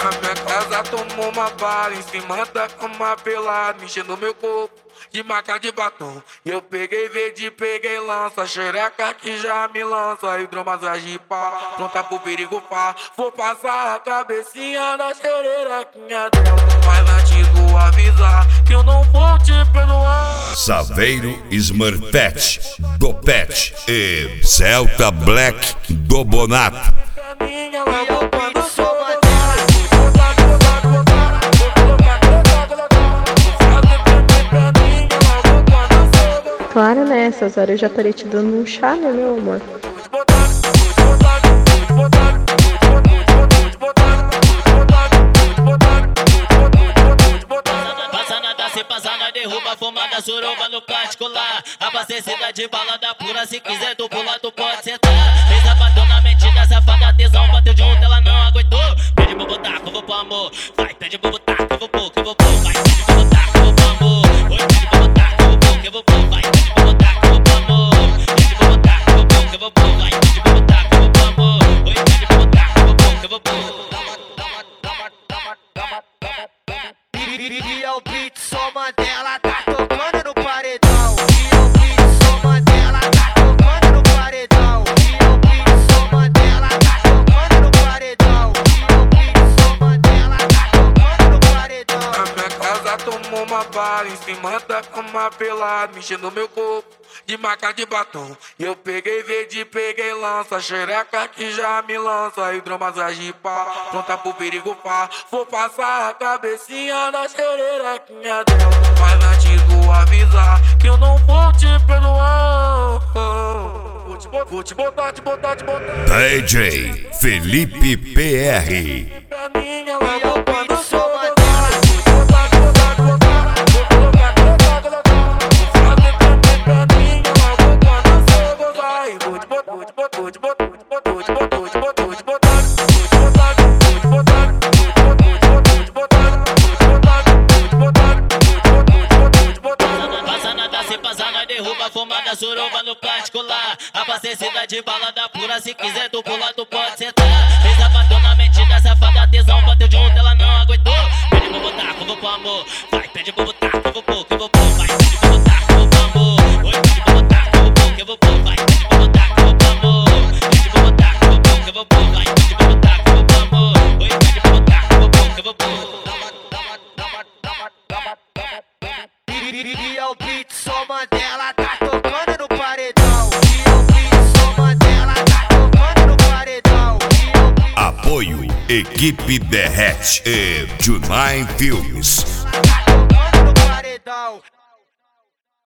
Na minha casa tomou uma bala, em cima da cama pelada, mexendo meu corpo de marca de batom. Eu peguei verde, peguei lança, xereca que já me lança, hidromassagem pá, pronta pro perigo pá. Vou passar a cabecinha na xerequinha dela, mas antes vou avisar que eu não vou te perdoar. Saveiro Smurfette do Pet e Celta Black do Bonato. Claro, né? Essas horas eu já estaria te dando um chá, né, meu amor? Passa nada, se passar nós derruba, fumada, suruba no particular. Abastecida de balada pura, se quiser tu pula, tu pode sentar. Fez a bateu na mentira, safada, tesão, bateu junto, ela não aguentou. Pede pro botar, que eu vou pro amor. Vai, pede pro botar, que eu vou pôr, que eu vou pôr. Vai, pede pro botar, que eu vou pro amor. Oi, pede pro botar, que eu vou pôr, que eu vou pôr. Vai, pede pro botar, que eu vou pro amor. Pede pro botar, que eu vou pôr, que eu vou pôr. Vai, pede pro botar, que eu vou pro amor. Oi, pede pro botar, que eu vou pôr, que eu vou pôr. E é o beat, só Mandela tá tocando no paredão. E é o beat, só Mandela tá tocando no paredão. E é o beat, só Mandela tá tocando no paredão. E é o beat, só Mandela tá tocando no paredão. Na minha casa tomou uma bala, em cima da cama pelada, mexendo meu corpo de marca de batom. Eu peguei verde, peguei lança, xereca que já me lança, hidromassagem pá, pronta pro perigo pá. Vou passar a cabecinha na xerequinha dela, mas antes vou avisar que eu não vou te perdoar. Vou te botar, te botar, te botar. DJ Felipe PR. Pra mim ela E é o quando beat, só sou Mandela. Passa nada, se passar nós derruba, fumada, suruba no particular. Abastecida de balada pura, se quiser tu pula, tu pode sentar. Fez a bateu na mentira, safada, tesão, bateu junto, ela não aguentou. Pede pro botar, que eu vou pro amor. Vai, pede pro botar, que eu vou pôr, que eu vou pôr. Vai, pede pro botar, que eu vou pro amor. Oi, pede pro botar, que eu vou pôr, que eu vou pôr. Vai, pede pro botar, que eu vou pro amor. Pede pro botar, que eu vou pôr, que eu vou pôr. Vai, pede pro botar, que eu vou pro amor. Oi, pede pro botar, que eu vou pôr, que eu vou pôr. E é o beat, só Mandela tá tocando no paredão. E é o beat, só Mandela tá tocando no paredão. E é o beat, Apoio Equipe Derrete e Junine Filmes. tá tocando no paredão.